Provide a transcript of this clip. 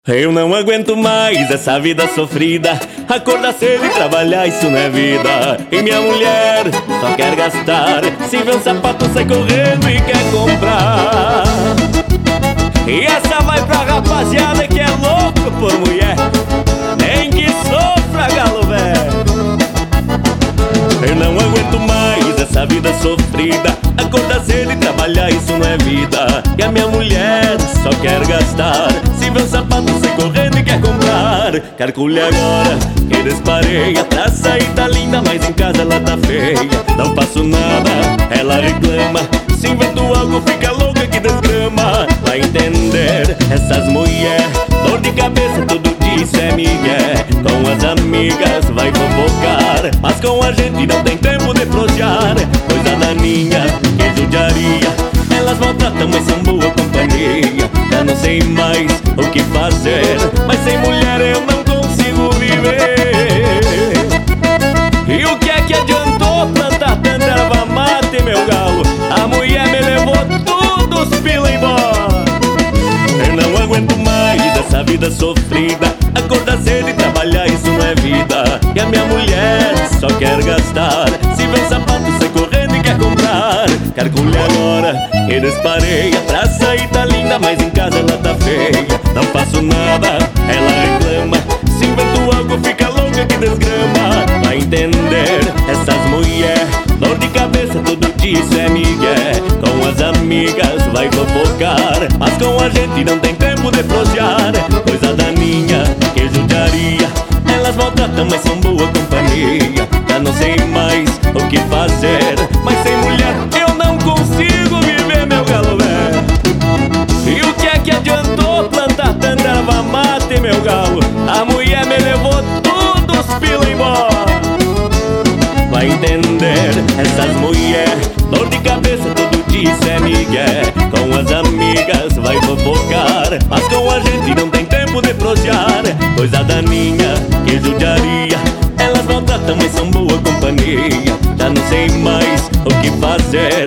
Eu não aguento mais essa vida sofrida. Acordar cedo e trabalhar, isso não é vida. E minha mulher só quer gastar. Se vê um sapato sai correndo e quer comprar. E essa vai pra rapaziada que é louco por mulher. Nem que sofra, galo velho. Eu não aguento mais essa vida sofrida. Acordar cedo e trabalhar, isso não é vida. E a minha mulher só quer gastar. Se vê um sapato sai correndo e quer comprar. Calcule agora que disparei. A praça aí tá linda, mas em casa ela tá feia. Não faço nada, ela reclama. Se invento algo fica louca que desgrama. Vai entender essas mulher, dor de cabeça todo dia isso é migué. Com as amigas vai fofocar, mas com a gente não tem tempo de prosear. Coisa daninha, que judiaria. Elas maltratam, mas são boa companhia. Já não sei mais o que fazer, mas sem mulher eu não consigo viver. E o que é que adiantou plantar tanta erva mate, meu galo? A mulher me levou tudo os pila embora. Eu não aguento mais essa vida sofrida. Acordar cedo e trabalhar, isso não é vida. E a minha mulher só quer gastar. Se vê um sapato sai correndo e quer comprar. Calcule agora que disparei. A praça aí tá linda, mas em casa ela tá feia. Não faço nada, ela reclama. Se invento algo fica louca que desgrama. Vai entender essas mulher, dor de cabeça todo dia isso é migué. Com as amigas vai fofocar, mas com a gente não tem tempo de prosear. Coisa daninha, que judiaria. Elas maltratam, mas são boa companhia. Já não sei mais o que fazer, mas sem mulher eu não consigo viver, meu galo velho. E o que é que adiantou plantar tanta erva mate, meu galo? A mulher me levou tudo os pila embora. Vai entender essas mulher, dor de cabeça todo dia isso é migué. Com as amigas vai fofocar, mas com a gente não tem tempo de prosear. Coisa daninha, que judiaria. Elas maltratam, mas são boa companhia. Já não sei mais o que fazer,